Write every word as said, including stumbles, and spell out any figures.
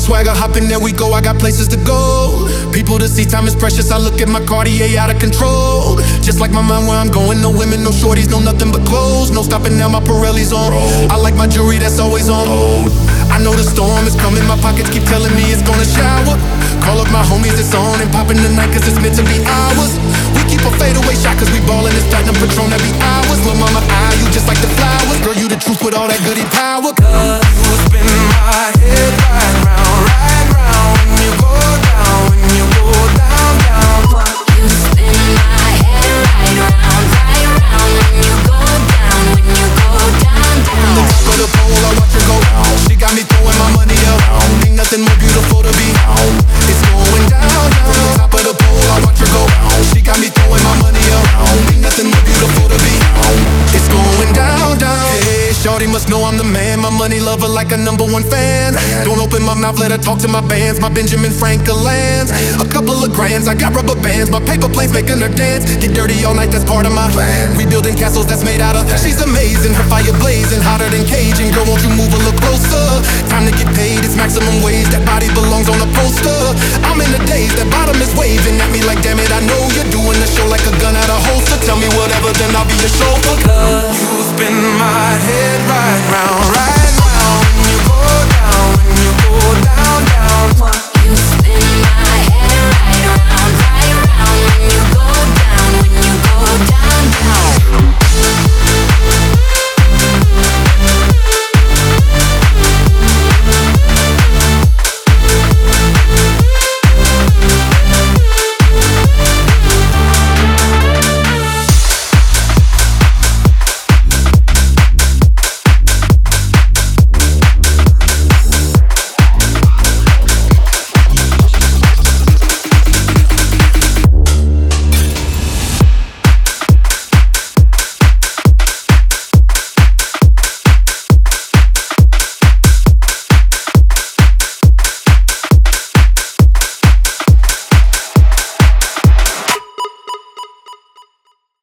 swagger, hop in, there we go, I got places to go. People to see, time is precious, I look at my Cartier out of control. Just like my mind where I'm going, no women, no shorties, no nothing but clothes. No stopping now, my Pirelli's on. I like my jewelry, that's always on. I know the storm is coming, my pockets keep telling me it's gonna shower. Call up my homies, it's on and poppin' tonight cause it's meant to be ours. We keep a fadeaway shot cause we ballin' this platinum Patron every hours. Lil' mama, I, you just like the flowers. Girl, you the truth with all that goody power. Cause you spin my head right round, right round. When you go down, when you go down, down. You spin my head right round, right round. When you go down, when you go down, down. From the top of the pole, I watch her go down. She got me throwing my money up. Ain't nothing more beautiful to be. It's going down, down. From the top of the pole, I watch her go down. She got me throwing my money up. Ain't nothing more beautiful to be. It's going down, down. Hey, shorty must know I'm the man. My money lover like a number one fan. Don't open my mouth, let her talk to my bands. My Benjamin Franklin. A couple of grands, I got rubber bands. My paper planes making her dance. Get dirty all night, that's part of my plan. We building castles that's made out of. She's amazing, her fire blazing, hotter than Cajun. Girl, won't you move a little closer? Time to get paid, it's maximum wage. That body belongs on a poster. I'm in the days, that bottom is waving at me like, damn it, I know you're doing the show like a gun out of holster. Tell me whatever, then I'll be your chauffeur.